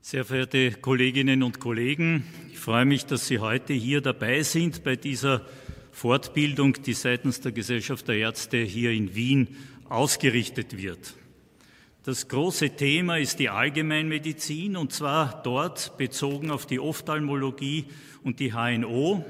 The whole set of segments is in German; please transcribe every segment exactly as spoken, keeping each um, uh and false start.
Sehr verehrte Kolleginnen und Kollegen, ich freue mich, dass Sie heute hier dabei sind bei dieser Fortbildung, die seitens der Gesellschaft der Ärzte hier in Wien ausgerichtet wird. Das große Thema ist die Allgemeinmedizin, und zwar dort bezogen auf die Ophthalmologie und die H N O.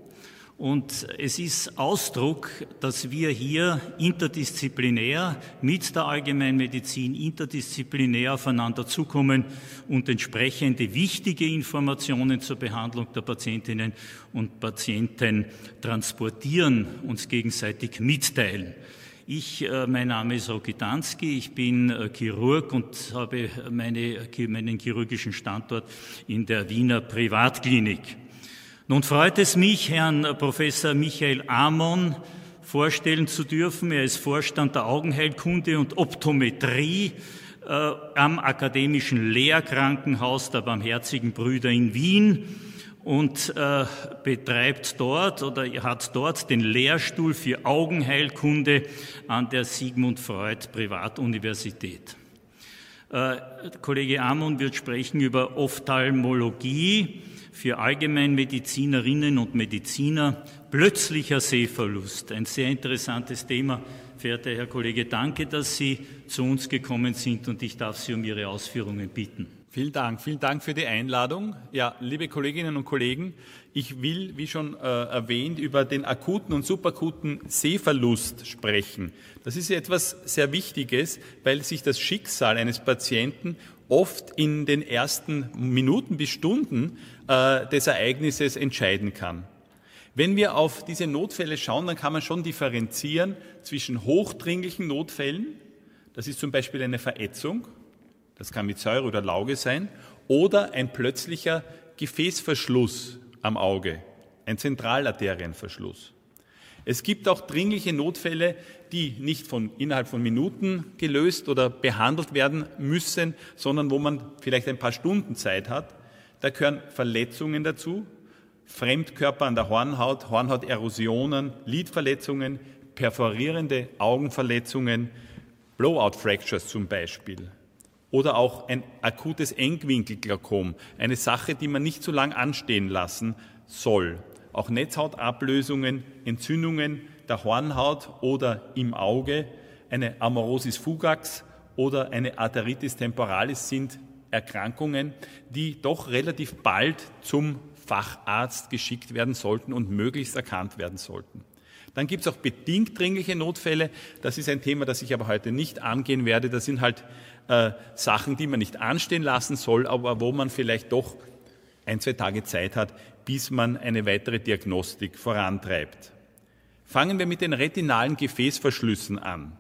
Und es ist Ausdruck, dass wir hier interdisziplinär mit der Allgemeinmedizin interdisziplinär aufeinander zukommen und entsprechende wichtige Informationen zur Behandlung der Patientinnen und Patienten transportieren, uns gegenseitig mitteilen. Ich, mein Name ist Rocky Dansky, ich bin Chirurg und habe meine, meinen chirurgischen Standort in der Wiener Privatklinik. Nun freut es mich, Herrn Professor Michael Amon vorstellen zu dürfen. Er ist Vorstand der Augenheilkunde und Optometrie äh, am Akademischen Lehrkrankenhaus der Barmherzigen Brüder in Wien und äh, betreibt dort oder hat dort den Lehrstuhl für Augenheilkunde an der Sigmund Freud Privatuniversität. Äh, Kollege Amon wird sprechen über Ophthalmologie für Allgemeinmedizinerinnen und Mediziner, plötzlicher Sehverlust. Ein sehr interessantes Thema. Verehrter Herr Kollege, danke, dass Sie zu uns gekommen sind, und ich darf Sie um Ihre Ausführungen bitten. Vielen Dank. Vielen Dank für die Einladung. Ja, liebe Kolleginnen und Kollegen, ich will, wie schon äh, erwähnt, über den akuten und subakuten Sehverlust sprechen. Das ist etwas sehr Wichtiges, weil sich das Schicksal eines Patienten oft in den ersten Minuten bis Stunden äh, des Ereignisses entscheiden kann. Wenn wir auf diese Notfälle schauen, dann kann man schon differenzieren zwischen hochdringlichen Notfällen, das ist zum Beispiel eine Verätzung, das kann mit Säure oder Lauge sein, oder ein plötzlicher Gefäßverschluss am Auge, ein Zentralarterienverschluss. Es gibt auch dringliche Notfälle, die nicht von, innerhalb von Minuten gelöst oder behandelt werden müssen, sondern wo man vielleicht ein paar Stunden Zeit hat. Da gehören Verletzungen dazu, Fremdkörper an der Hornhaut, Hornhauterosionen, Lidverletzungen, perforierende Augenverletzungen, Blowout-Fractures zum Beispiel. Oder auch ein akutes Engwinkelglaukom, eine Sache, die man nicht so lange anstehen lassen soll. Auch Netzhautablösungen, Entzündungen der Hornhaut oder im Auge, eine Amaurosis fugax oder eine Arteritis temporalis sind Erkrankungen, die doch relativ bald zum Facharzt geschickt werden sollten und möglichst erkannt werden sollten. Dann gibt es auch bedingt dringliche Notfälle. Das ist ein Thema, das ich aber heute nicht angehen werde. Das sind halt äh, Sachen, die man nicht anstehen lassen soll, aber wo man vielleicht doch ein, zwei Tage Zeit hat, bis man eine weitere Diagnostik vorantreibt. Fangen wir mit den retinalen Gefäßverschlüssen an.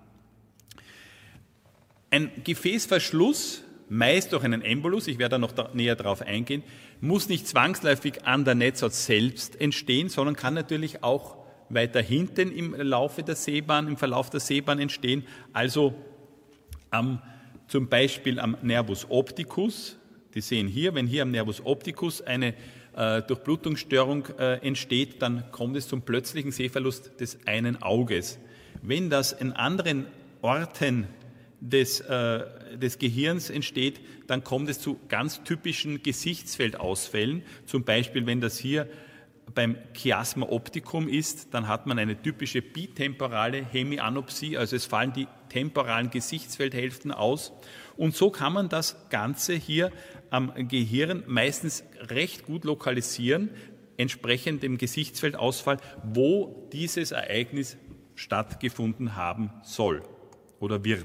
Ein Gefäßverschluss, meist durch einen Embolus, ich werde da noch da näher darauf eingehen, muss nicht zwangsläufig an der Netzhaut selbst entstehen, sondern kann natürlich auch weiter hinten im Laufe der Sehbahn, im Verlauf der Sehbahn entstehen, also am, zum Beispiel am Nervus opticus. Die sehen hier, wenn hier am Nervus opticus eine äh, Durchblutungsstörung äh, entsteht, dann kommt es zum plötzlichen Sehverlust des einen Auges. Wenn das in anderen Orten des, äh, des Gehirns entsteht, dann kommt es zu ganz typischen Gesichtsfeldausfällen. Zum Beispiel, wenn das hier beim Chiasma opticum ist, dann hat man eine typische bitemporale Hemianopsie, also es fallen die temporalen Gesichtsfeldhälften aus. Und so kann man das Ganze hier am Gehirn meistens recht gut lokalisieren, entsprechend dem Gesichtsfeldausfall, wo dieses Ereignis stattgefunden haben soll oder wird.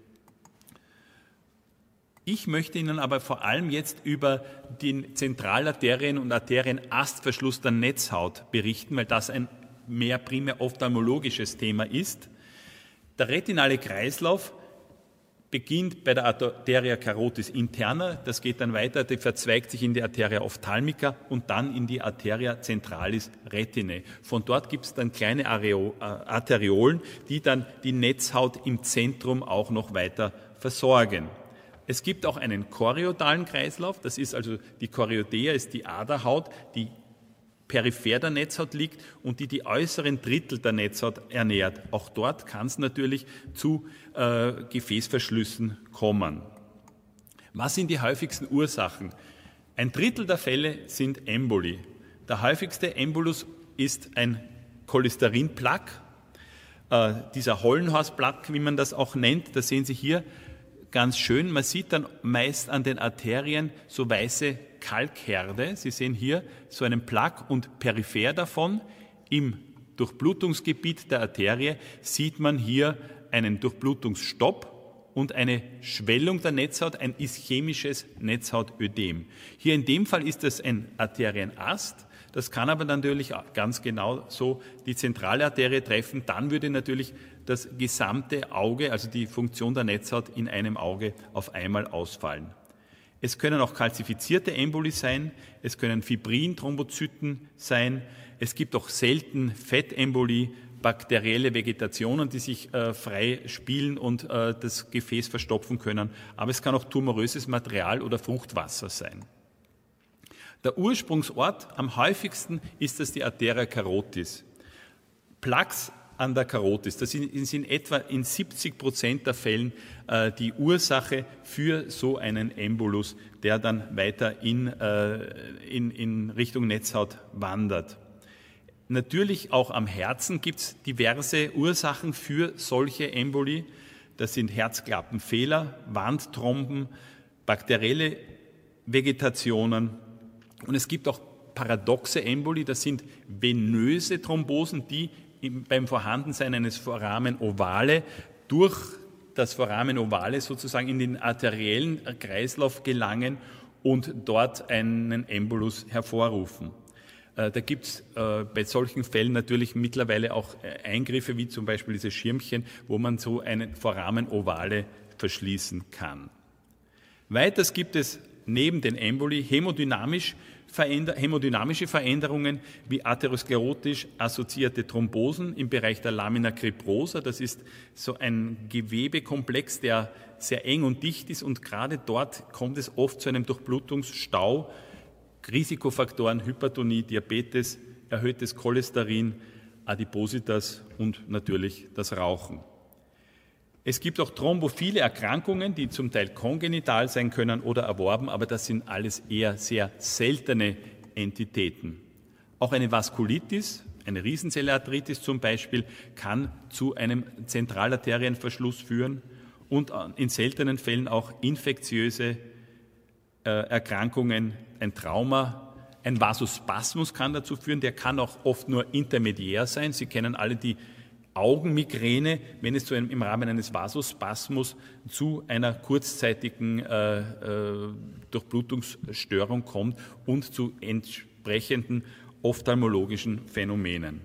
Ich möchte Ihnen aber vor allem jetzt über den Zentralarterien- und Arterienastverschluss der Netzhaut berichten, weil das ein mehr primär ophthalmologisches Thema ist. Der retinale Kreislauf beginnt bei der Arteria carotis interna, das geht dann weiter, die verzweigt sich in die Arteria ophthalmica und dann in die Arteria centralis retinae. Von dort gibt es dann kleine Arteriolen, die dann die Netzhaut im Zentrum auch noch weiter versorgen. Es gibt auch einen chorioidalen Kreislauf, das ist also die Chorioidea, ist die Aderhaut, die peripher der Netzhaut liegt und die die äußeren Drittel der Netzhaut ernährt. Auch dort kann es natürlich zu äh, Gefäßverschlüssen kommen. Was sind die häufigsten Ursachen? Ein Drittel der Fälle sind Emboli. Der häufigste Embolus ist ein Cholesterinplaque, äh, dieser Hollenhausplaque, wie man das auch nennt. Das sehen Sie hier ganz schön. Man sieht dann meist an den Arterien so weiße Kalkherde. Sie sehen hier so einen Plaque und peripher davon im Durchblutungsgebiet der Arterie sieht man hier einen Durchblutungsstopp und eine Schwellung der Netzhaut, ein ischämisches Netzhautödem. Hier in dem Fall ist das ein Arterienast. Das kann aber natürlich ganz genau so die zentrale Arterie treffen. Dann würde natürlich das gesamte Auge, also die Funktion der Netzhaut in einem Auge auf einmal ausfallen. Es können auch kalzifizierte Emboli sein, es können Fibrin-Thrombozyten sein, es gibt auch selten Fettemboli, bakterielle Vegetationen, die sich äh, frei spielen und äh, das Gefäß verstopfen können. Aber es kann auch tumoröses Material oder Fruchtwasser sein. Der Ursprungsort am häufigsten ist das die Arteria carotis. Plaques an der Karotis, das ist in etwa in siebzig Prozent der Fällen äh, die Ursache für so einen Embolus, der dann weiter in, äh, in, in Richtung Netzhaut wandert. Natürlich auch am Herzen gibt es diverse Ursachen für solche Emboli. Das sind Herzklappenfehler, Wandthromben, bakterielle Vegetationen. Und es gibt auch paradoxe Emboli, das sind venöse Thrombosen, die beim Vorhandensein eines Foramen ovale durch das Foramen ovale sozusagen in den arteriellen Kreislauf gelangen und dort einen Embolus hervorrufen. Da gibt es äh, bei solchen Fällen natürlich mittlerweile auch Eingriffe, wie zum Beispiel diese Schirmchen, wo man so einen Foramen ovale verschließen kann. Weiters gibt es neben den Emboli hämodynamisch veränder- hämodynamische Veränderungen wie atherosklerotisch assoziierte Thrombosen im Bereich der Lamina cribrosa. Das ist so ein Gewebekomplex, der sehr eng und dicht ist und gerade dort kommt es oft zu einem Durchblutungsstau. Risikofaktoren, Hypertonie, Diabetes, erhöhtes Cholesterin, Adipositas und natürlich das Rauchen. Es gibt auch thrombophile Erkrankungen, die zum Teil kongenital sein können oder erworben, aber das sind alles eher sehr seltene Entitäten. Auch eine Vaskulitis, eine Riesenzellarteritis zum Beispiel, kann zu einem Zentralarterienverschluss führen und in seltenen Fällen auch infektiöse Erkrankungen, ein Trauma, ein Vasospasmus kann dazu führen, der kann auch oft nur intermediär sein. Sie kennen alle die Augenmigräne, wenn es zu einem, im Rahmen eines Vasospasmus zu einer kurzzeitigen äh, äh, Durchblutungsstörung kommt und zu entsprechenden ophthalmologischen Phänomenen.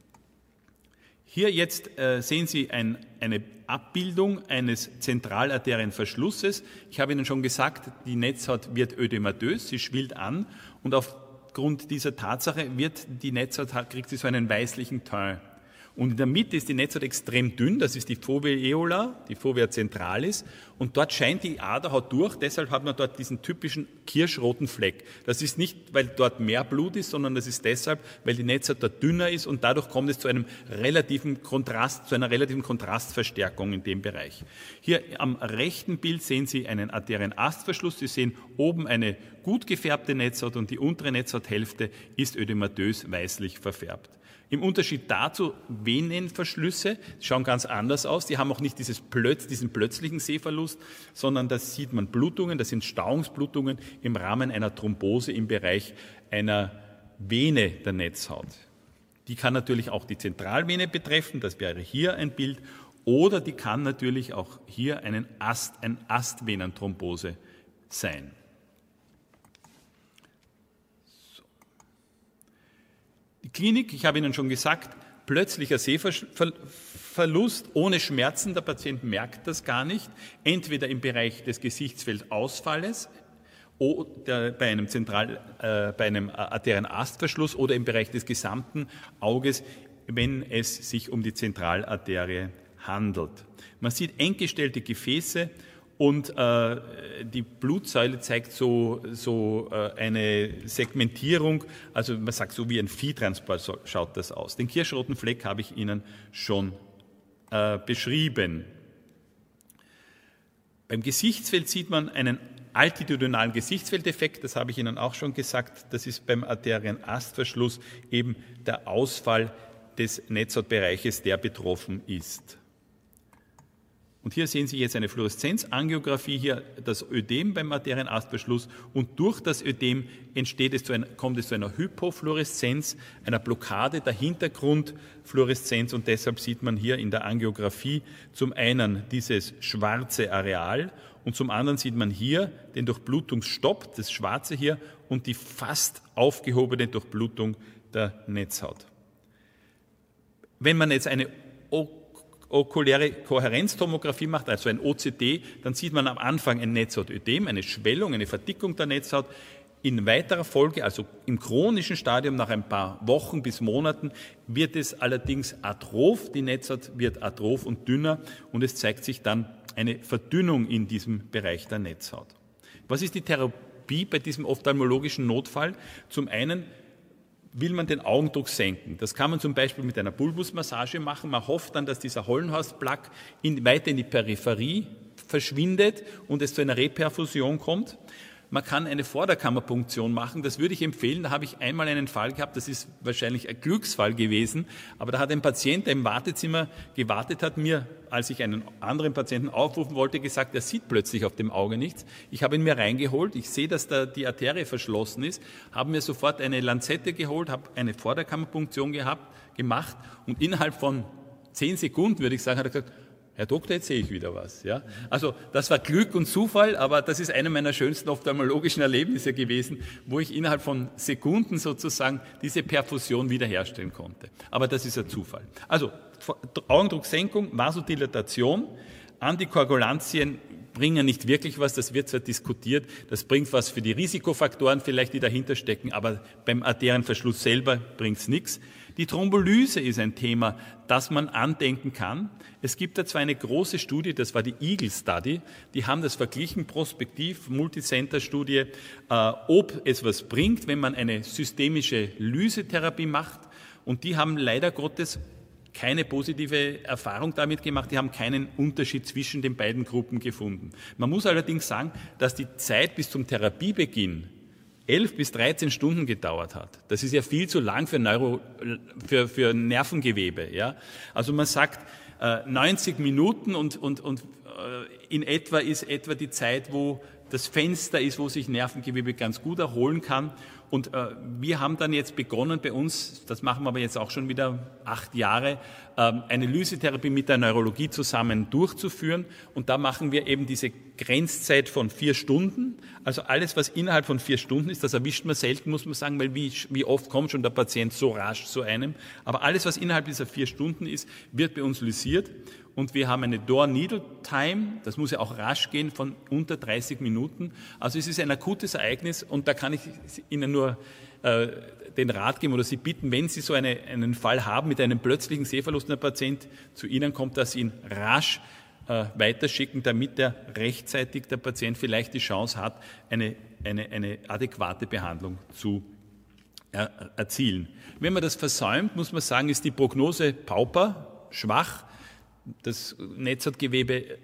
Hier jetzt äh, sehen Sie ein, eine Abbildung eines Zentralarterienverschlusses. Ich habe Ihnen schon gesagt, die Netzhaut wird ödematös, sie schwillt an und aufgrund dieser Tatsache wird die Netzhaut, kriegt sie so einen weißlichen Teint. Und in der Mitte ist die Netzhaut extrem dünn, das ist die Foveola, die Fovea centralis, und dort scheint die Aderhaut durch, deshalb hat man dort diesen typischen kirschroten Fleck. Das ist nicht, weil dort mehr Blut ist, sondern das ist deshalb, weil die Netzhaut dort dünner ist und dadurch kommt es zu einem relativen Kontrast, zu einer relativen Kontrastverstärkung in dem Bereich. Hier am rechten Bild sehen Sie einen Arterienastverschluss, Sie sehen oben eine gut gefärbte Netzhaut und die untere Netzhauthälfte ist ödematös weißlich verfärbt. Im Unterschied dazu, Venenverschlüsse schauen ganz anders aus. Die haben auch nicht dieses Plötz, diesen plötzlichen Sehverlust, sondern da sieht man Blutungen, das sind Stauungsblutungen im Rahmen einer Thrombose im Bereich einer Vene der Netzhaut. Die kann natürlich auch die Zentralvene betreffen, das wäre hier ein Bild, oder die kann natürlich auch hier einen Ast, ein Astvenenthrombose sein. Die Klinik, ich habe Ihnen schon gesagt, plötzlicher Sehverlust ohne Schmerzen, der Patient merkt das gar nicht, entweder im Bereich des Gesichtsfeldausfalles oder bei einem, Zentral, äh, bei einem Arterienastverschluss oder im Bereich des gesamten Auges, wenn es sich um die Zentralarterie handelt. Man sieht eng gestellte Gefäße und äh, die Blutsäule zeigt so, so äh, eine Segmentierung, also man sagt so wie ein Viehtransport so schaut das aus. Den kirschroten Fleck habe ich Ihnen schon äh, beschrieben. Beim Gesichtsfeld sieht man einen altitudinalen Gesichtsfeldeffekt, das habe ich Ihnen auch schon gesagt, das ist beim Arterienastverschluss eben der Ausfall des Netzhautbereiches, der betroffen ist. Und hier sehen Sie jetzt eine Fluoreszenzangiografie, hier das Ödem beim Arterienastverschluss, und durch das Ödem entsteht es zu einer, kommt es zu einer Hypofluoreszenz, einer Blockade der Hintergrundfluoreszenz, und deshalb sieht man hier in der Angiografie zum einen dieses schwarze Areal und zum anderen sieht man hier den Durchblutungsstopp, das Schwarze hier, und die fast aufgehobene Durchblutung der Netzhaut. Wenn man jetzt eine okuläre Kohärenztomographie macht, also ein O C T, dann sieht man am Anfang ein Netzhautödem, eine Schwellung, eine Verdickung der Netzhaut. In weiterer Folge, also im chronischen Stadium, nach ein paar Wochen bis Monaten, wird es allerdings atroph, die Netzhaut wird atroph und dünner, und es zeigt sich dann eine Verdünnung in diesem Bereich der Netzhaut. Was ist die Therapie bei diesem ophthalmologischen Notfall? Zum einen will man den Augendruck senken. Das kann man zum Beispiel mit einer Bulbusmassage machen. Man hofft dann, dass dieser Hollenhausplaque in, weiter in die Peripherie verschwindet und es zu einer Reperfusion kommt. Man kann eine Vorderkammerpunktion machen, das würde ich empfehlen. Da habe ich einmal einen Fall gehabt, das ist wahrscheinlich ein Glücksfall gewesen, aber da hat ein Patient, der im Wartezimmer gewartet hat, mir, als ich einen anderen Patienten aufrufen wollte, gesagt, er sieht plötzlich auf dem Auge nichts. Ich habe ihn mir reingeholt, ich sehe, dass da die Arterie verschlossen ist, habe mir sofort eine Lanzette geholt, habe eine Vorderkammerpunktion gehabt, gemacht, und innerhalb von zehn Sekunden, würde ich sagen, hat er gesagt, Herr Doktor, jetzt sehe ich wieder was. Ja? Also das war Glück und Zufall, aber das ist einer meiner schönsten ophthalmologischen Erlebnisse gewesen, wo ich innerhalb von Sekunden sozusagen diese Perfusion wiederherstellen konnte. Aber das ist ein Zufall. Also Augendrucksenkung, Vasodilatation, Antikoagulantien bringen nicht wirklich was, das wird zwar diskutiert, das bringt was für die Risikofaktoren vielleicht, die dahinter stecken, aber beim Arterienverschluss selber bringt es nichts. Die Thrombolyse ist ein Thema, das man andenken kann. Es gibt da zwar eine große Studie, das war die Eagle Study, die haben das verglichen, prospektiv, Multicenter-Studie, äh, ob es was bringt, wenn man eine systemische Lysetherapie macht, und die haben leider Gottes keine positive Erfahrung damit gemacht, die haben keinen Unterschied zwischen den beiden Gruppen gefunden. Man muss allerdings sagen, dass die Zeit bis zum Therapiebeginn elf bis dreizehn Stunden gedauert hat. Das ist ja viel zu lang für, Neuro, für, für Nervengewebe. Ja? Also man sagt äh, neunzig Minuten und, und, und äh, in etwa ist etwa die Zeit, wo das Fenster ist, wo sich Nervengewebe ganz gut erholen kann. Und äh, wir haben dann jetzt begonnen bei uns, das machen wir aber jetzt auch schon wieder acht Jahre, äh, eine Lysetherapie mit der Neurologie zusammen durchzuführen. Und da machen wir eben diese Grenzzeit von vier Stunden. Also alles, was innerhalb von vier Stunden ist, das erwischt man selten, muss man sagen, weil wie, wie oft kommt schon der Patient so rasch zu einem. Aber alles, was innerhalb dieser vier Stunden ist, wird bei uns lysiert. Und wir haben eine Door-Needle-Time, das muss ja auch rasch gehen, von unter dreißig Minuten. Also es ist ein akutes Ereignis, und da kann ich Ihnen nur äh, den Rat geben oder Sie bitten, wenn Sie so eine, einen Fall haben mit einem plötzlichen Sehverlust, und der Patient zu Ihnen kommt, dass Sie ihn rasch äh, weiterschicken, damit der rechtzeitig der Patient vielleicht die Chance hat, eine, eine, eine adäquate Behandlung zu er, erzielen. Wenn man das versäumt, muss man sagen, ist die Prognose pauper, schwach. Das Netzhautgewebe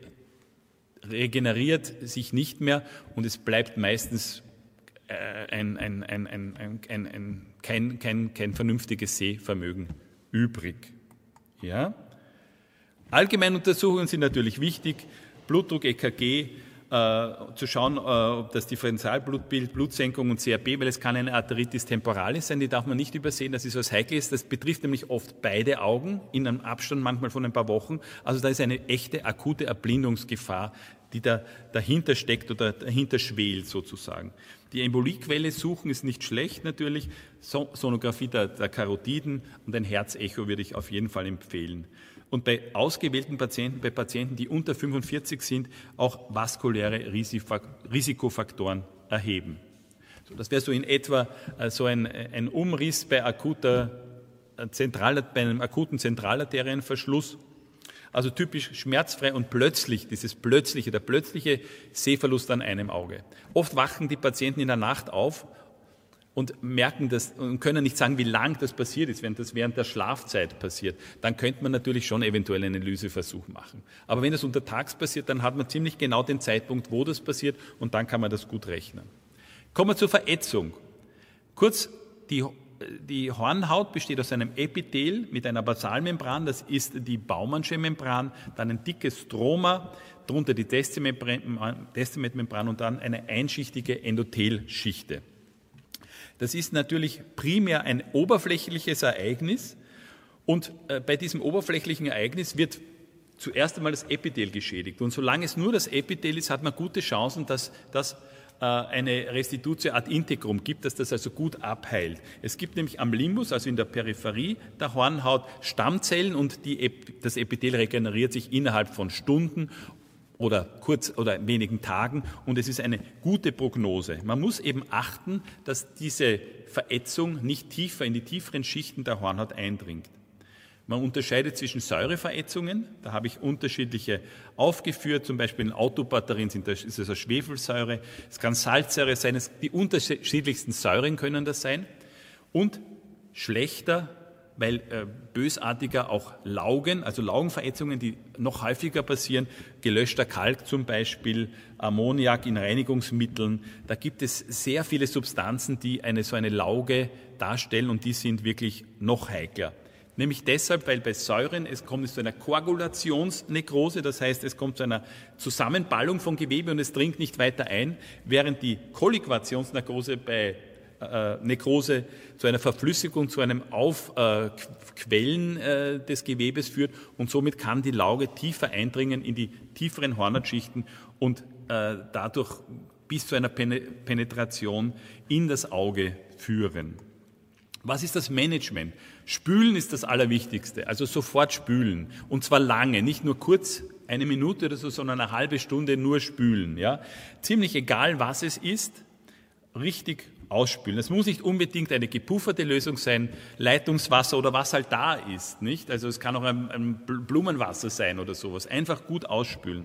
regeneriert sich nicht mehr, und es bleibt meistens ein, ein, ein, ein, ein, ein, kein, kein, kein vernünftiges Sehvermögen übrig. Ja? Allgemeine Untersuchungen sind natürlich wichtig, Blutdruck, E K G, äh, zu schauen, äh, ob das Differentialblutbild, Blutsenkung und C R P, weil es kann eine Arteritis temporalis sein, die darf man nicht übersehen, das ist was Heikles, das betrifft nämlich oft beide Augen in einem Abstand manchmal von ein paar Wochen, also da ist eine echte akute Erblindungsgefahr, die da dahinter steckt oder dahinter schwelt sozusagen. Die Emboliequelle suchen ist nicht schlecht natürlich, so Sonographie der, der Karotiden und ein Herzecho würde ich auf jeden Fall empfehlen. Und bei ausgewählten Patienten, bei Patienten, die unter fünfundvierzig sind, auch vaskuläre Risikofaktoren erheben. So, das wäre so in etwa äh, so ein, ein Umriss bei, akuter, äh, Zentral, bei einem akuten Zentralarterienverschluss. Also typisch schmerzfrei und plötzlich, dieses plötzliche, der plötzliche Sehverlust an einem Auge. Oft wachen die Patienten in der Nacht auf und merken das und können nicht sagen, wie lang das passiert ist, wenn das während der Schlafzeit passiert, dann könnte man natürlich schon eventuell einen Analyseversuch machen. Aber wenn das untertags passiert, dann hat man ziemlich genau den Zeitpunkt, wo das passiert und dann kann man das gut rechnen. Kommen wir zur Verätzung. Kurz, die, die Hornhaut besteht aus einem Epithel mit einer Basalmembran, das ist die Baumannsche Membran, dann ein dickes Stroma, darunter die Descemet-Membran und dann eine einschichtige Endothelschichte. Das ist natürlich primär ein oberflächliches Ereignis und äh, bei diesem oberflächlichen Ereignis wird zuerst einmal das Epithel geschädigt. Und solange es nur das Epithel ist, hat man gute Chancen, dass das äh, eine Restitutio ad integrum gibt, dass das also gut abheilt. Es gibt nämlich am Limbus, also in der Peripherie der Hornhaut, Stammzellen und die, das Epithel regeneriert sich innerhalb von Stunden oder kurz oder wenigen Tagen und es ist eine gute Prognose. Man muss eben achten, dass diese Verätzung nicht tiefer in die tieferen Schichten der Hornhaut eindringt. Man unterscheidet zwischen Säureverätzungen, da habe ich unterschiedliche aufgeführt, zum Beispiel in Autobatterien sind das, ist das eine Schwefelsäure, es kann Salzsäure sein, es, die unterschiedlichsten Säuren können das sein und schlechter, weil äh, bösartiger auch Laugen, also Laugenverätzungen, die noch häufiger passieren, gelöschter Kalk zum Beispiel, Ammoniak in Reinigungsmitteln, da gibt es sehr viele Substanzen, die eine so eine Lauge darstellen und die sind wirklich noch heikler. Nämlich deshalb, weil bei Säuren es kommt zu einer Koagulationsnekrose, das heißt, es kommt zu einer Zusammenballung von Gewebe und es dringt nicht weiter ein, während die Kollikuationsnekrose bei äh, Nekrose zu einer Verflüssigung, zu einem Aufquellen äh, äh, des Gewebes führt und somit kann die Lauge tiefer eindringen in die tieferen Hornhautschichten und äh, dadurch bis zu einer Penetration in das Auge führen. Was ist das Management? Spülen ist das Allerwichtigste, also sofort spülen und zwar lange, nicht nur kurz, eine Minute oder so, sondern eine halbe Stunde nur spülen. Ja? Ziemlich egal, was es ist, richtig ausspülen. Es muss nicht unbedingt eine gepufferte Lösung sein, Leitungswasser oder was halt da ist. Nicht? Also es kann auch ein, ein Blumenwasser sein oder sowas. Einfach gut ausspülen.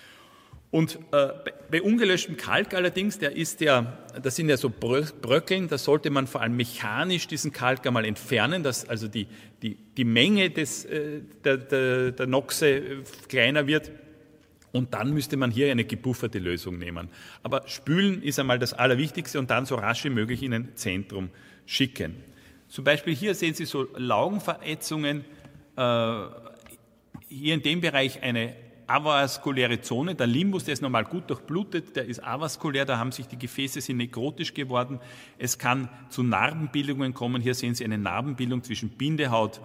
Und äh, bei ungelöschtem Kalk allerdings, der ist ja, das sind ja so Bröckeln, da sollte man vor allem mechanisch diesen Kalk einmal entfernen, dass also die, die, die Menge des, äh, der, der, der Noxe kleiner wird. Und dann müsste man hier eine gepufferte Lösung nehmen. Aber spülen ist einmal das Allerwichtigste und dann so rasch wie möglich in ein Zentrum schicken. Zum Beispiel hier sehen Sie so Laugenverätzungen, äh, hier in dem Bereich eine avaskuläre Zone, der Limbus, der ist normal gut durchblutet, der ist avaskulär, da haben sich die Gefäße sind nekrotisch geworden. Es kann zu Narbenbildungen kommen, hier sehen Sie eine Narbenbildung zwischen Bindehaut,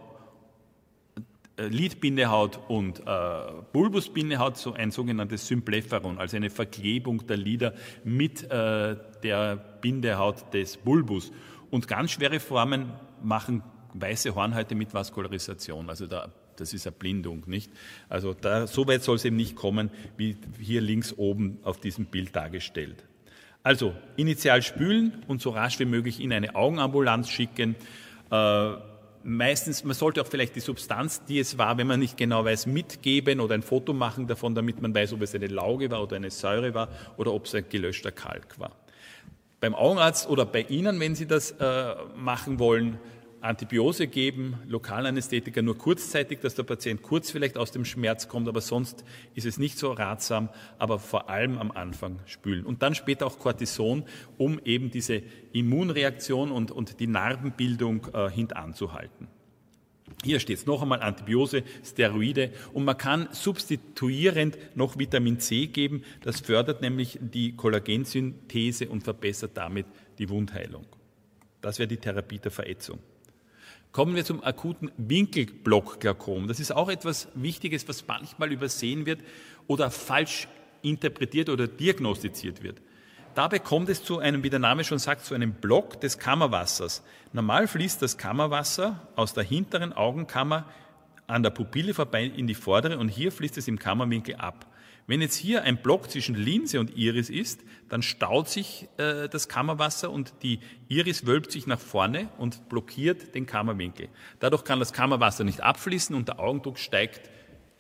äh, Lidbindehaut und äh, Bulbusbindehaut, so ein sogenanntes Symplepharon, also eine Verklebung der Lider mit äh, der Bindehaut des Bulbus. Und ganz schwere Formen machen weiße Hornhäute mit Vaskularisation, also da das ist eine Blindung, nicht? Also da, so weit soll es eben nicht kommen, wie hier links oben auf diesem Bild dargestellt. Also initial spülen und so rasch wie möglich in eine Augenambulanz schicken. Äh, meistens, man sollte auch vielleicht die Substanz, die es war, wenn man nicht genau weiß, mitgeben oder ein Foto machen davon, damit man weiß, ob es eine Lauge war oder eine Säure war oder ob es ein gelöschter Kalk war. Beim Augenarzt oder bei Ihnen, wenn Sie das äh, machen wollen, Antibiose geben, Lokalanästhetika nur kurzzeitig, dass der Patient kurz vielleicht aus dem Schmerz kommt, aber sonst ist es nicht so ratsam, aber vor allem am Anfang spülen. Und dann später auch Cortison, um eben diese Immunreaktion und, und die Narbenbildung äh, hintanzuhalten. Hier steht es noch einmal Antibiose, Steroide und man kann substituierend noch Vitamin C geben, das fördert nämlich die Kollagensynthese und verbessert damit die Wundheilung. Das wäre die Therapie der Verätzung. Kommen wir zum akuten Winkelblockglaukom. Das ist auch etwas Wichtiges, was manchmal übersehen wird oder falsch interpretiert oder diagnostiziert wird. Dabei kommt es zu einem, wie der Name schon sagt, zu einem Block des Kammerwassers. Normal fließt das Kammerwasser aus der hinteren Augenkammer an der Pupille vorbei in die vordere und hier fließt es im Kammerwinkel ab. Wenn jetzt hier ein Block zwischen Linse und Iris ist, dann staut sich äh, das Kammerwasser und die Iris wölbt sich nach vorne und blockiert den Kammerwinkel. Dadurch kann das Kammerwasser nicht abfließen und der Augendruck steigt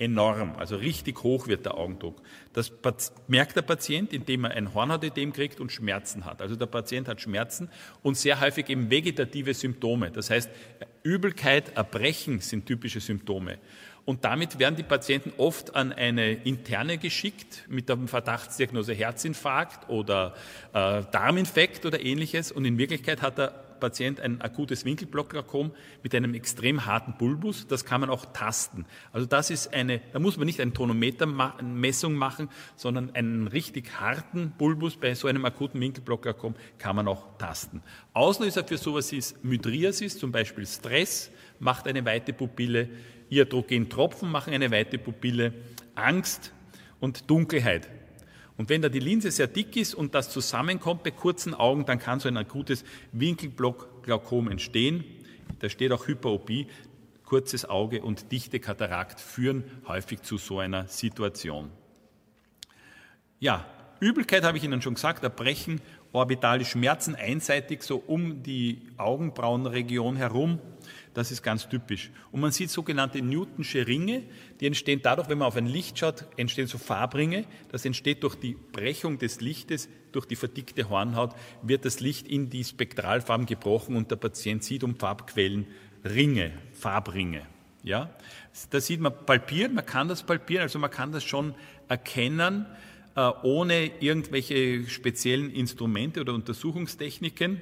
enorm, also richtig hoch wird der Augendruck. Das merkt der Patient, indem er ein Hornhautödem kriegt und Schmerzen hat. Also der Patient hat Schmerzen und sehr häufig eben vegetative Symptome. Das heißt, Übelkeit, Erbrechen sind typische Symptome. Und damit werden die Patienten oft an eine Interne geschickt mit der Verdachtsdiagnose Herzinfarkt oder äh, Darminfekt oder ähnliches. Und in Wirklichkeit hat der Patient ein akutes Winkelblockglaukom mit einem extrem harten Bulbus. Das kann man auch tasten. Also das ist eine, da muss man nicht eine Tonometermessung machen, sondern einen richtig harten Bulbus bei so einem akuten Winkelblockglaukom kann man auch tasten. Auslöser für sowas ist Mydriasis, zum Beispiel Stress, macht eine weite Pupille. Iadrogentropfen machen eine weite Pupille, Angst und Dunkelheit. Und wenn da die Linse sehr dick ist und das zusammenkommt bei kurzen Augen, dann kann so ein akutes Winkelblockglaukom entstehen. Da steht auch Hyperopie, kurzes Auge und dichte Katarakt führen häufig zu so einer Situation. Ja, Übelkeit habe ich Ihnen schon gesagt, Erbrechen, orbitale Schmerzen einseitig so um die Augenbrauenregion herum. Das ist ganz typisch. Und man sieht sogenannte Newtonsche Ringe, die entstehen dadurch, wenn man auf ein Licht schaut, entstehen so Farbringe. Das entsteht durch die Brechung des Lichtes, durch die verdickte Hornhaut, wird das Licht in die Spektralfarben gebrochen und der Patient sieht um Farbquellen Ringe, Farbringe. Ja? Da sieht man palpieren, man kann das palpieren, also man kann das schon erkennen, äh, ohne irgendwelche speziellen Instrumente oder Untersuchungstechniken.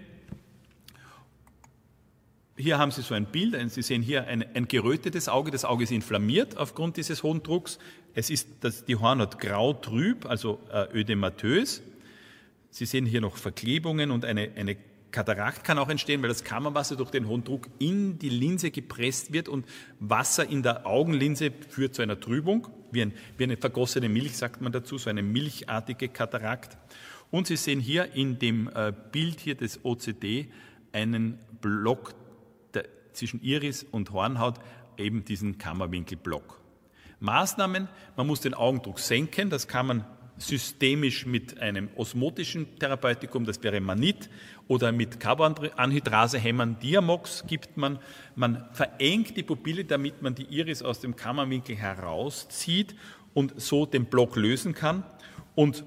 Hier haben Sie so ein Bild, Sie sehen hier ein, ein gerötetes Auge, das Auge ist inflammiert aufgrund dieses hohen Drucks. Es ist das, die Hornhaut grau-trüb, also äh, ödematös. Sie sehen hier noch Verklebungen und eine, eine Katarakt kann auch entstehen, weil das Kammerwasser durch den hohen Druck in die Linse gepresst wird und Wasser in der Augenlinse führt zu einer Trübung, wie, ein, wie eine vergossene Milch, sagt man dazu, so eine milchartige Katarakt. Und Sie sehen hier in dem äh, Bild hier des O C D einen Block zwischen Iris und Hornhaut, eben diesen Kammerwinkelblock. Maßnahmen, man muss den Augendruck senken, das kann man systemisch mit einem osmotischen Therapeutikum, das wäre Manit, oder mit Carbonanhydrasehämmern, Diamox gibt man. Man verengt die Pupille, damit man die Iris aus dem Kammerwinkel herauszieht und so den Block lösen kann. Und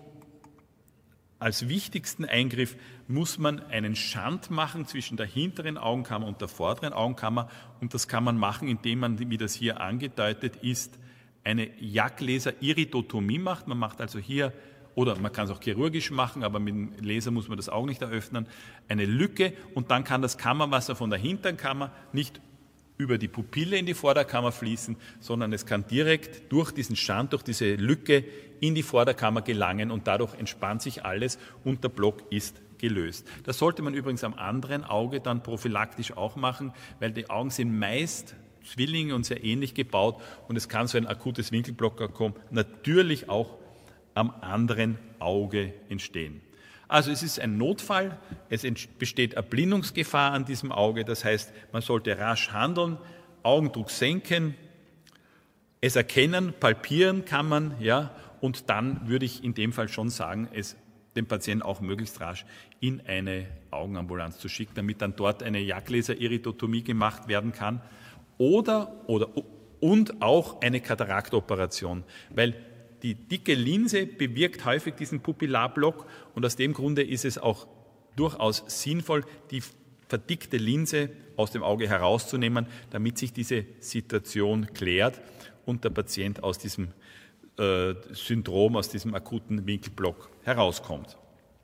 als wichtigsten Eingriff muss man einen Schand machen zwischen der hinteren Augenkammer und der vorderen Augenkammer. Und das kann man machen, indem man, wie das hier angedeutet ist, eine Jagdlaser-Iridotomie macht. Man macht also hier, oder man kann es auch chirurgisch machen, aber mit dem Laser muss man das Auge nicht eröffnen, eine Lücke und dann kann das Kammerwasser von der hinteren Kammer nicht über die Pupille in die Vorderkammer fließen, sondern es kann direkt durch diesen Schand, durch diese Lücke in die Vorderkammer gelangen und dadurch entspannt sich alles und der Block ist gelöst. Das sollte man übrigens am anderen Auge dann prophylaktisch auch machen, weil die Augen sind meist Zwillinge und sehr ähnlich gebaut und es kann so ein akutes Winkelblockglaukom natürlich auch am anderen Auge entstehen. Also es ist ein Notfall, es besteht Erblindungsgefahr an diesem Auge, das heißt, man sollte rasch handeln, Augendruck senken, es erkennen, palpieren kann man, ja, und dann würde ich in dem Fall schon sagen, es den Patienten auch möglichst rasch in eine Augenambulanz zu schicken, damit dann dort eine Jagdlaser-Iridotomie gemacht werden kann oder, oder und auch eine Kataraktoperation, weil die dicke Linse bewirkt häufig diesen Pupillarblock und aus dem Grunde ist es auch durchaus sinnvoll, die verdickte Linse aus dem Auge herauszunehmen, damit sich diese Situation klärt und der Patient aus diesem äh, Syndrom, aus diesem akuten Winkelblock herauskommt.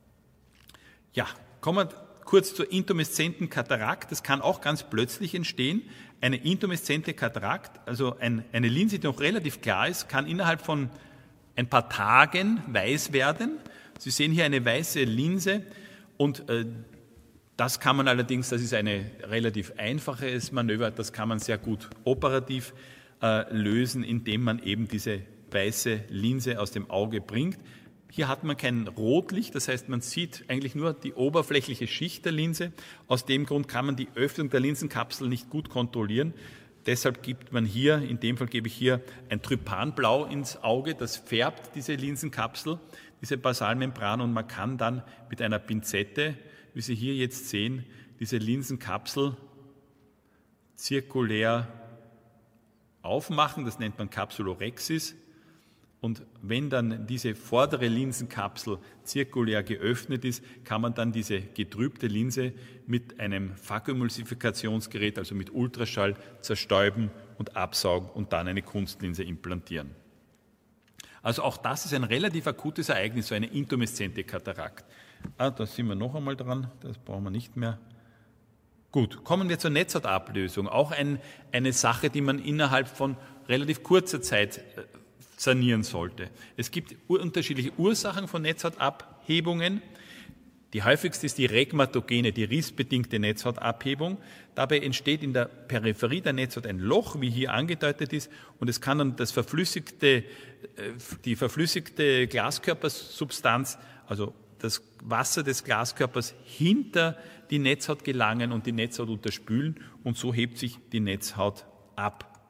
Ja, kommen wir kurz zur intumeszenten Katarakt. Das kann auch ganz plötzlich entstehen. Eine intumeszente Katarakt, also ein, eine Linse, die noch relativ klar ist, kann innerhalb von ein paar Tagen weiß werden. Sie sehen hier eine weiße Linse und äh, das kann man allerdings, das ist ein relativ einfaches Manöver, das kann man sehr gut operativ äh, lösen, indem man eben diese weiße Linse aus dem Auge bringt. Hier hat man kein Rotlicht, das heißt, man sieht eigentlich nur die oberflächliche Schicht der Linse. Aus dem Grund kann man die Öffnung der Linsenkapsel nicht gut kontrollieren. Deshalb gibt man hier, in dem Fall gebe ich hier ein Trypanblau ins Auge, das färbt diese Linsenkapsel, diese Basalmembran und man kann dann mit einer Pinzette, wie Sie hier jetzt sehen, diese Linsenkapsel zirkulär aufmachen, das nennt man Capsulorhexis. Und wenn dann diese vordere Linsenkapsel zirkulär geöffnet ist, kann man dann diese getrübte Linse mit einem Vakuumemulsifikationsgerät, also mit Ultraschall, zerstäuben und absaugen und dann eine Kunstlinse implantieren. Also auch das ist ein relativ akutes Ereignis, so eine intumeszente Katarakt. Ah, da sind wir noch einmal dran, das brauchen wir nicht mehr. Gut, kommen wir zur Netzhautablösung. Auch ein, eine Sache, die man innerhalb von relativ kurzer Zeit sanieren sollte. Es gibt unterschiedliche Ursachen von Netzhautabhebungen. Die häufigste ist die regmatogene, die rissbedingte Netzhautabhebung. Dabei entsteht in der Peripherie der Netzhaut ein Loch, wie hier angedeutet ist, und es kann dann das verflüssigte, die verflüssigte Glaskörpersubstanz, also das Wasser des Glaskörpers, hinter die Netzhaut gelangen und die Netzhaut unterspülen, und so hebt sich die Netzhaut ab.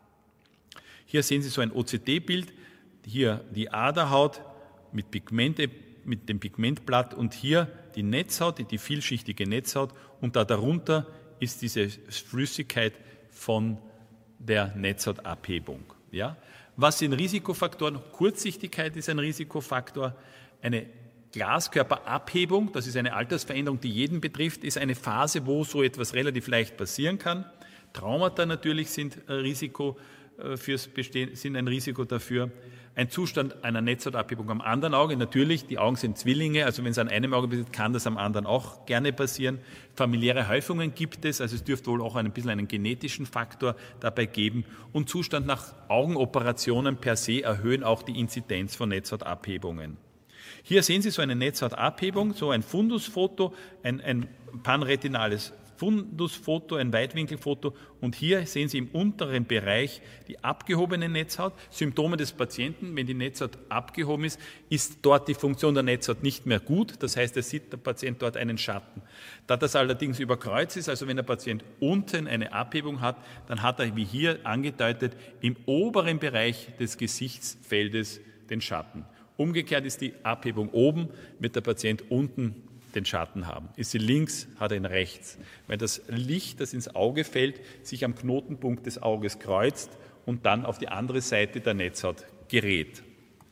Hier sehen Sie so ein O C D-Bild. Hier die Aderhaut mit, Pigmente, mit dem Pigmentblatt und hier die Netzhaut, die vielschichtige Netzhaut, und da darunter ist diese Flüssigkeit von der Netzhautabhebung. Ja? Was sind Risikofaktoren? Kurzsichtigkeit ist ein Risikofaktor. Eine Glaskörperabhebung, das ist eine Altersveränderung, die jeden betrifft, ist eine Phase, wo so etwas relativ leicht passieren kann. Traumata natürlich sind Risiko fürs Bestehen, sind ein Risiko dafür. Ein Zustand einer Netzhautabhebung am anderen Auge, natürlich, die Augen sind Zwillinge, also wenn es an einem Auge passiert, kann das am anderen auch gerne passieren. Familiäre Häufungen gibt es, also es dürfte wohl auch ein bisschen einen genetischen Faktor dabei geben. Und Zustand nach Augenoperationen per se erhöhen auch die Inzidenz von Netzhautabhebungen. Hier sehen Sie so eine Netzhautabhebung, so ein Fundusfoto, ein, ein panretinales Fundusfoto, ein Weitwinkelfoto, und hier sehen Sie im unteren Bereich die abgehobene Netzhaut. Symptome des Patienten: Wenn die Netzhaut abgehoben ist, ist dort die Funktion der Netzhaut nicht mehr gut. Das heißt, er sieht der Patient dort einen Schatten. Da das allerdings über Kreuz ist, also wenn der Patient unten eine Abhebung hat, dann hat er, wie hier angedeutet, im oberen Bereich des Gesichtsfeldes den Schatten. Umgekehrt ist die Abhebung oben, wird der Patient unten den Schatten haben. Ist sie links, hat er ihn rechts, weil das Licht, das ins Auge fällt, sich am Knotenpunkt des Auges kreuzt und dann auf die andere Seite der Netzhaut gerät.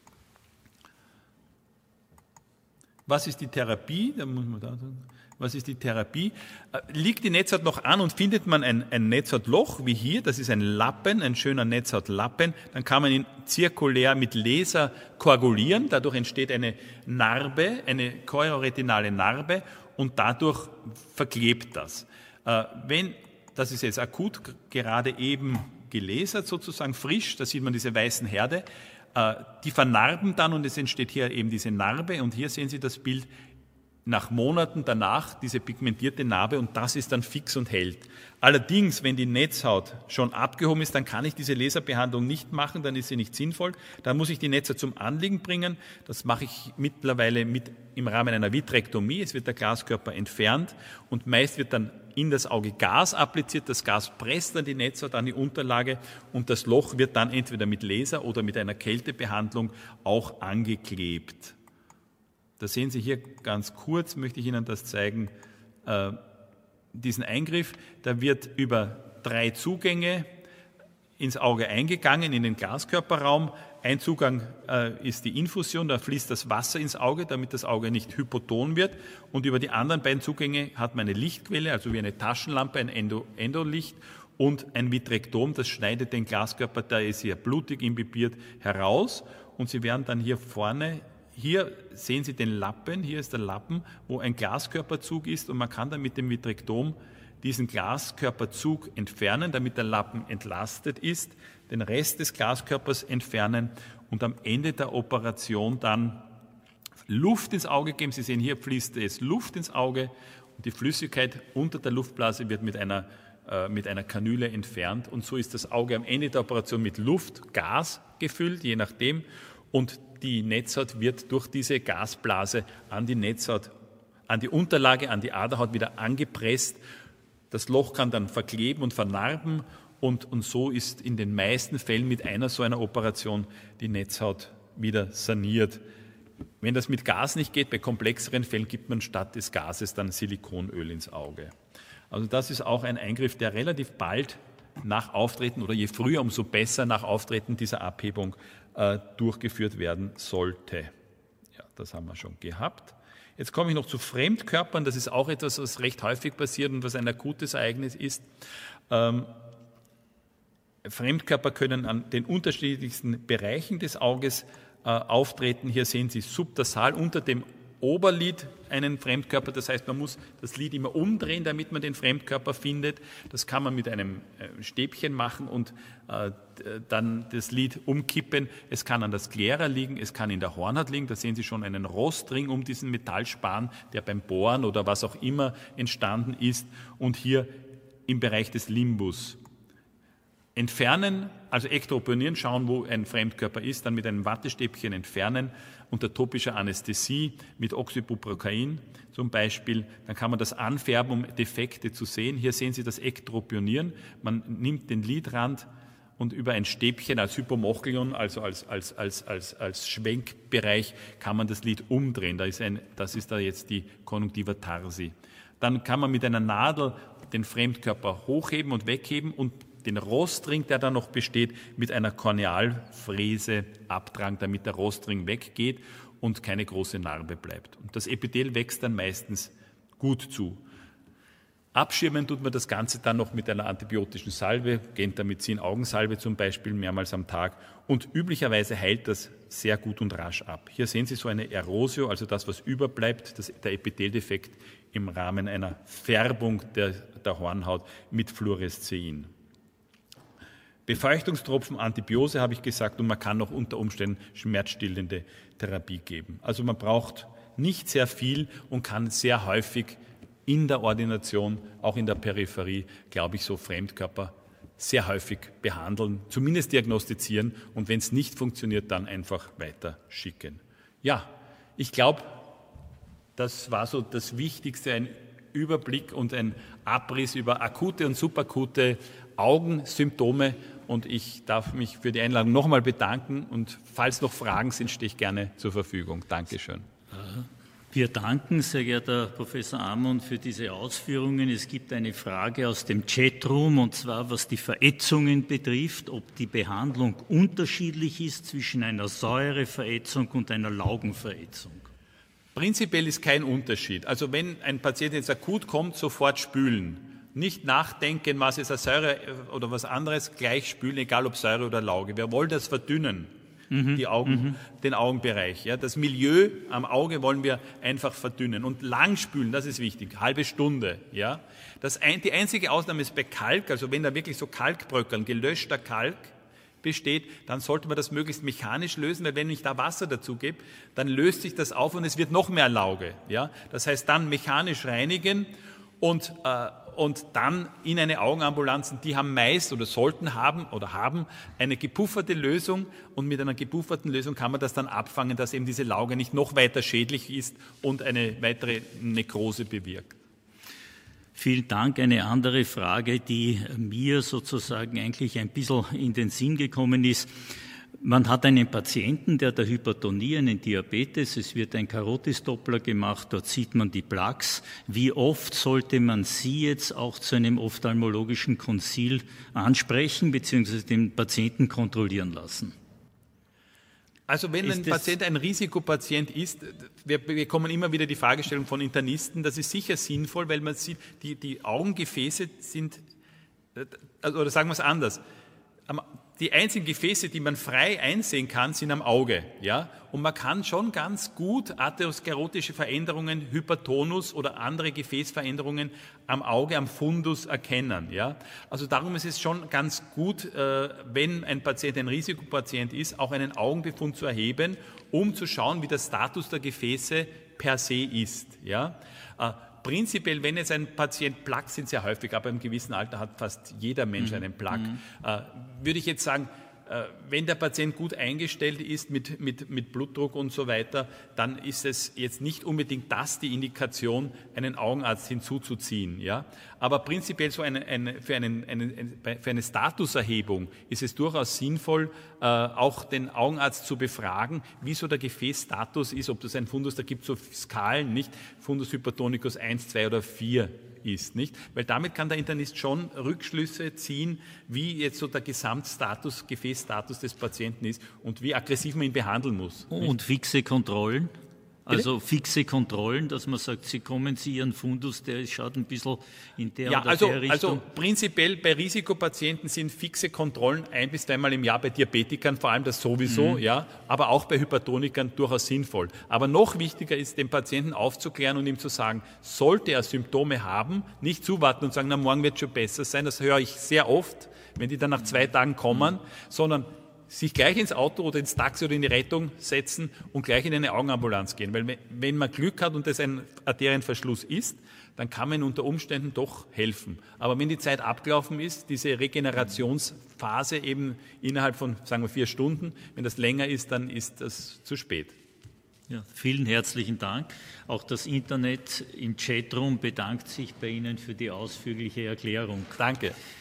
Was ist die Therapie? Da muss man da sagen. Was ist die Therapie? Liegt die Netzhaut noch an und findet man ein, ein Netzhautloch, wie hier, das ist ein Lappen, ein schöner Netzhautlappen, dann kann man ihn zirkulär mit Laser koagulieren, dadurch entsteht eine Narbe, eine chorioretinale Narbe, und dadurch verklebt das. Wenn, das ist jetzt akut, gerade eben gelasert sozusagen, frisch, da sieht man diese weißen Herde, die vernarben dann und es entsteht hier eben diese Narbe, und hier sehen Sie das Bild nach Monaten danach, diese pigmentierte Narbe, und das ist dann fix und hält. Allerdings, wenn die Netzhaut schon abgehoben ist, dann kann ich diese Laserbehandlung nicht machen, dann ist sie nicht sinnvoll. Dann muss ich die Netzhaut zum Anliegen bringen. Das mache ich mittlerweile mit, im Rahmen einer Vitrektomie. Es wird der Glaskörper entfernt und meist wird dann in das Auge Gas appliziert. Das Gas presst dann die Netzhaut an die Unterlage und das Loch wird dann entweder mit Laser oder mit einer Kältebehandlung auch angeklebt. Da sehen Sie hier ganz kurz, möchte ich Ihnen das zeigen, äh, diesen Eingriff. Da wird über drei Zugänge ins Auge eingegangen, in den Glaskörperraum. Ein Zugang äh, ist die Infusion, da fließt das Wasser ins Auge, damit das Auge nicht hypoton wird. Und über die anderen beiden Zugänge hat man eine Lichtquelle, also wie eine Taschenlampe, ein Endo, Endolicht und ein Vitrektom, das schneidet den Glaskörper, der ist hier blutig imbibiert, heraus. Und Sie werden dann hier vorne, hier sehen Sie den Lappen, hier ist der Lappen, wo ein Glaskörperzug ist, und man kann dann mit dem Vitrektom diesen Glaskörperzug entfernen, damit der Lappen entlastet ist, den Rest des Glaskörpers entfernen und am Ende der Operation dann Luft ins Auge geben. Sie sehen, hier fließt es Luft ins Auge und die Flüssigkeit unter der Luftblase wird mit einer, äh, mit einer Kanüle entfernt, und so ist das Auge am Ende der Operation mit Luft, Gas gefüllt, je nachdem, und die Netzhaut wird durch diese Gasblase an die Netzhaut, an die Unterlage, an die Aderhaut wieder angepresst. Das Loch kann dann verkleben und vernarben, und, und so ist in den meisten Fällen mit einer so einer Operation die Netzhaut wieder saniert. Wenn das mit Gas nicht geht, bei komplexeren Fällen gibt man statt des Gases dann Silikonöl ins Auge. Also das ist auch ein Eingriff, der relativ bald nach Auftreten oder je früher, umso besser nach Auftreten dieser Abhebung äh, durchgeführt werden sollte. Ja, das haben wir schon gehabt. Jetzt komme ich noch zu Fremdkörpern. Das ist auch etwas, was recht häufig passiert und was ein akutes Ereignis ist. Ähm, Fremdkörper können an den unterschiedlichsten Bereichen des Auges äh, auftreten. Hier sehen Sie subtarsal unter dem Oberlid einen Fremdkörper. Das heißt, man muss das Lid immer umdrehen, damit man den Fremdkörper findet. Das kann man mit einem äh, Stäbchen machen und äh, dann das Lid umkippen. Es kann an der Sklera liegen, es kann in der Hornhaut liegen. Da sehen Sie schon einen Rostring um diesen Metallspan, der beim Bohren oder was auch immer entstanden ist. Und hier im Bereich des Limbus. Entfernen, also ektropionieren, schauen, wo ein Fremdkörper ist, dann mit einem Wattestäbchen entfernen, unter topischer Anästhesie mit Oxybuprocain zum Beispiel. Dann kann man das anfärben, um Defekte zu sehen. Hier sehen Sie das Ektropionieren. Man nimmt den Lidrand und über ein Stäbchen als Hypomochlion, also als, als, als, als, als Schwenkbereich, kann man das Lid umdrehen. Da ist ein, das ist da jetzt die Conjunctiva tarsi. Dann kann man mit einer Nadel den Fremdkörper hochheben und wegheben und den Rostring, der da noch besteht, mit einer Kornealfräse abtragen, damit der Rostring weggeht und keine große Narbe bleibt. Und das Epithel wächst dann meistens gut zu. Abschirmen tut man das Ganze dann noch mit einer antibiotischen Salbe, Gentamicin-Augensalbe zum Beispiel, mehrmals am Tag. Und üblicherweise heilt das sehr gut und rasch ab. Hier sehen Sie so eine Erosio, also das, was überbleibt, das, der Epitheldefekt im Rahmen einer Färbung der, der Hornhaut mit Fluorescein. Befeuchtungstropfen, Antibiose habe ich gesagt, und man kann noch unter Umständen schmerzstillende Therapie geben. Also man braucht nicht sehr viel und kann sehr häufig in der Ordination, auch in der Peripherie, glaube ich, so Fremdkörper sehr häufig behandeln, zumindest diagnostizieren und wenn es nicht funktioniert, dann einfach weiter schicken. Ja, ich glaube, das war so das Wichtigste, ein Überblick und ein Abriss über akute und subakute Augensymptome. Und ich darf mich für die Einladung nochmal bedanken und falls noch Fragen sind, stehe ich gerne zur Verfügung. Dankeschön. Wir danken, sehr geehrter Professor Amon, für diese Ausführungen. Es gibt eine Frage aus dem Chatroom, und zwar, was die Verätzungen betrifft, ob die Behandlung unterschiedlich ist zwischen einer Säureverätzung und einer Laugenverätzung. Prinzipiell ist kein Unterschied. Also wenn ein Patient jetzt akut kommt, sofort spülen. Nicht nachdenken, was ist eine Säure oder was anderes, gleich spülen, egal ob Säure oder Lauge. Wir wollen das verdünnen, mhm. die Augen, mhm. den Augenbereich. Ja. Das Milieu am Auge wollen wir einfach verdünnen. Und lang spülen, das ist wichtig, halbe Stunde. Ja. Das ein, die einzige Ausnahme ist bei Kalk, also wenn da wirklich so Kalkbröckeln, gelöschter Kalk besteht, dann sollte man das möglichst mechanisch lösen, weil wenn ich da Wasser dazu gebe, dann löst sich das auf und es wird noch mehr Lauge. Ja. Das heißt, dann mechanisch reinigen und äh, und dann in eine Augenambulanzen, die haben meist oder sollten haben oder haben eine gepufferte Lösung und mit einer gepufferten Lösung kann man das dann abfangen, dass eben diese Lauge nicht noch weiter schädlich ist und eine weitere Nekrose bewirkt. Vielen Dank. Eine andere Frage, die mir sozusagen eigentlich ein bisschen in den Sinn gekommen ist. Man hat einen Patienten, der hat eine Hypertonie, einen Diabetes, es wird ein Karotisdoppler gemacht, dort sieht man die Plaques. Wie oft sollte man Sie jetzt auch zu einem ophthalmologischen Konsil ansprechen bzw. den Patienten kontrollieren lassen? Also wenn ein Patient ein Risikopatient ist, wir bekommen immer wieder die Fragestellung von Internisten, das ist sicher sinnvoll, weil man sieht, die, die Augengefäße sind, oder sagen wir es anders, die einzigen Gefäße, die man frei einsehen kann, sind am Auge, ja. Und man kann schon ganz gut atherosklerotische Veränderungen, Hypertonus oder andere Gefäßveränderungen am Auge, am Fundus erkennen, ja. Also darum ist es schon ganz gut, äh, wenn ein Patient ein Risikopatient ist, auch einen Augenbefund zu erheben, um zu schauen, wie der Status der Gefäße per se ist, ja. Äh, Prinzipiell, wenn jetzt ein Patient Plaques sind sehr häufig, aber im gewissen Alter hat fast jeder Mensch einen Plaque, mhm. äh, würde ich jetzt sagen, äh, wenn der Patient gut eingestellt ist mit, mit, mit Blutdruck und so weiter, dann ist es jetzt nicht unbedingt das die Indikation, einen Augenarzt hinzuzuziehen. Ja? Aber prinzipiell so eine, eine, für, einen, einen, für eine Statuserhebung ist es durchaus sinnvoll, äh, auch den Augenarzt zu befragen, wie so der Gefäßstatus ist, ob das ein Fundus, da gibt es so Skalen, nicht? Fundus hypertonicus eins, zwei oder vier ist, nicht? Weil damit kann der Internist schon Rückschlüsse ziehen, wie jetzt so der Gesamtstatus, Gefäßstatus des Patienten ist und wie aggressiv man ihn behandeln muss. Und nicht? Fixe Kontrollen? Also fixe Kontrollen, dass man sagt, Sie kommen, Sie Ihren Fundus, der schaut ein bisschen in der ja, oder also, der Richtung. Also prinzipiell bei Risikopatienten sind fixe Kontrollen ein- bis zweimal im Jahr, bei Diabetikern vor allem das sowieso, mhm. ja, aber auch bei Hypertonikern durchaus sinnvoll. Aber noch wichtiger ist, den Patienten aufzuklären und ihm zu sagen, sollte er Symptome haben, nicht zuwarten und sagen, na, morgen wird schon besser sein, das höre ich sehr oft, wenn die dann nach zwei Tagen kommen, mhm. sondern sich gleich ins Auto oder ins Taxi oder in die Rettung setzen und gleich in eine Augenambulanz gehen. Weil wenn man Glück hat und das ein Arterienverschluss ist, dann kann man unter Umständen doch helfen. Aber wenn die Zeit abgelaufen ist, diese Regenerationsphase eben innerhalb von, sagen wir, vier Stunden, wenn das länger ist, dann ist das zu spät. Ja, vielen herzlichen Dank. Auch das Internet im Chatroom bedankt sich bei Ihnen für die ausführliche Erklärung. Danke.